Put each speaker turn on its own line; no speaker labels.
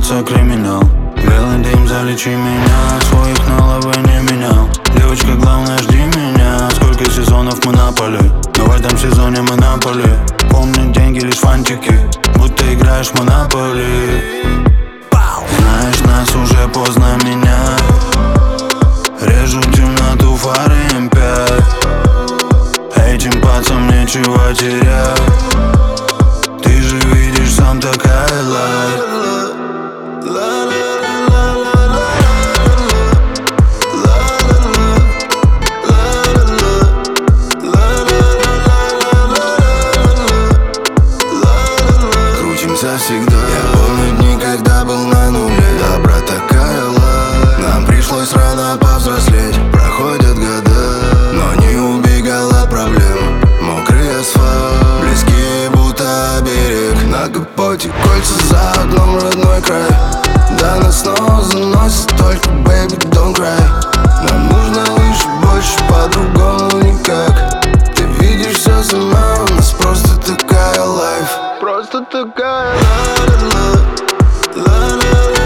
улица криминал. Белый дым, залечи меня, своих на лавы не менял. Девочка, главное, жди меня. Сколько сезонов мы на поле, но в этом сезоне мы на поле. Помню, деньги лишь фантики, будто играешь в Монополи. Знаешь, нас уже поздно менять. Режут темноту фары М5. Этим пацам нечего терять. Ты же видишь, сам такая лайф. Крутимся всегда. Я помню дни, когда был на нуле. Добра такая лайф. Нам пришлось рано повзрослеть. Проходят года, но не убегал от проблем. Мокрый асфальт, близкие будто берег. На капоте кольца, за окном родной край. Да нас снова заносит, только baby don't cry. Нам нужно лишь больше, по-другому никак. Ты видишь все сама, у нас просто такая лайф. Просто такая ла-ла-ла, ла-ла-ла.